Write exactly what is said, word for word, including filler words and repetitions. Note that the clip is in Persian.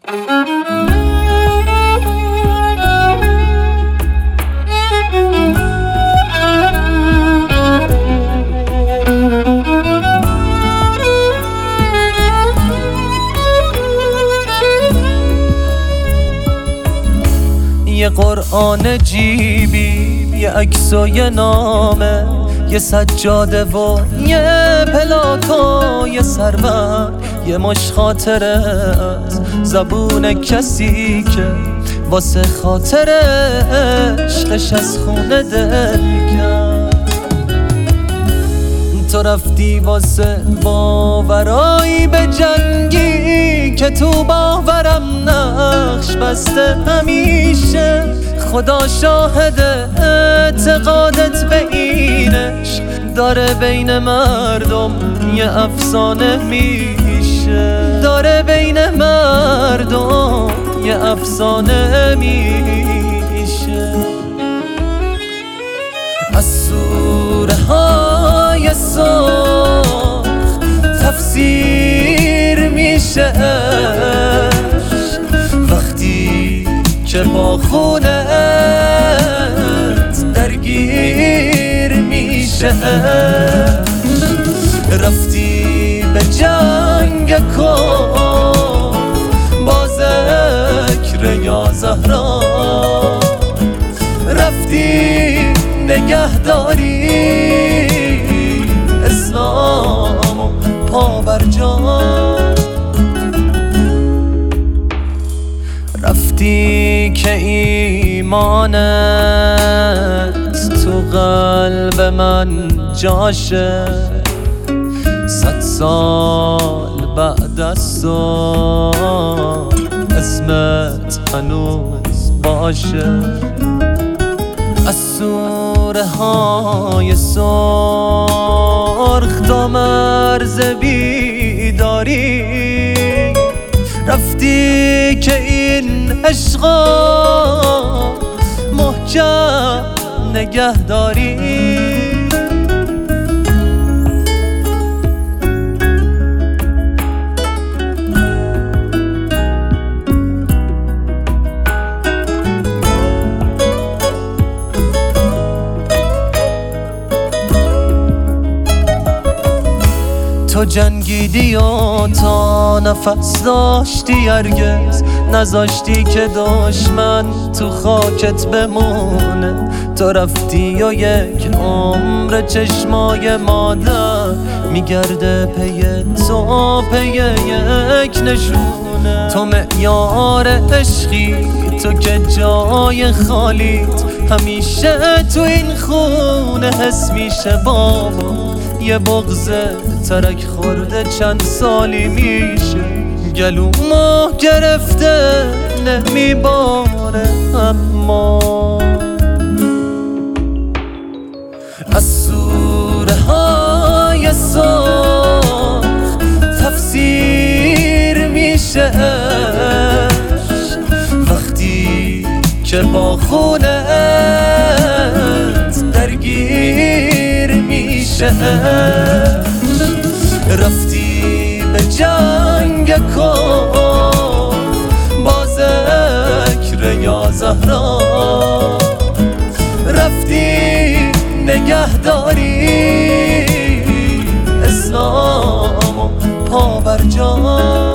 یه قرآن جیبی، یه عکس و یه نامه، یه سجاده و یه پلاک و یه سرور، یه مش خاطره از زبون کسی که واسه خاطر عشقش از خونه دل کرد. تو رفتی واسه باورایی به جنگی که تو باورم نقش بسته همیشه. خدا شاهد اعتقادت به این عشق داره بین مردم یه افسانه میشه، داره بین مردم یه افسانه میشه. از سوره های سرخ تفسیر میشه وقتی که با خونت درگیر میشه. رفتی به جنگ کن با ذکر یا زهرا، رفتی نگهداری اسلام و پا بر جا، رفتی که ایمانت تو قلب من جاشه. صد سال بعد از تو اسمت هنوز باشه. از سوره های سرخ تا مرز بیداری، رفتی که این عشقا محکم نگهداری. تو جنگیدی و تا نفس داشتی، هرگز نذاشتی که دشمن تو خاکت بمونه. تو رفتی و یک عمر چشمای مادر میگرده پی تو، پی یک نشونه. تو معیار عشقی، تو که جای خالیت همیشه تو این خونه حس میشه. بابا یه بغض ترک خورده چند سالی میشه، گلومو گرفته نمیباره اما. از سوره های سرخ تفسیر میشه وقتی که با خونت درگیر میشه. رفتی به جنگ کن با ذکر یا زهرا، رفتی نگهداری اسلام و پا بر جا.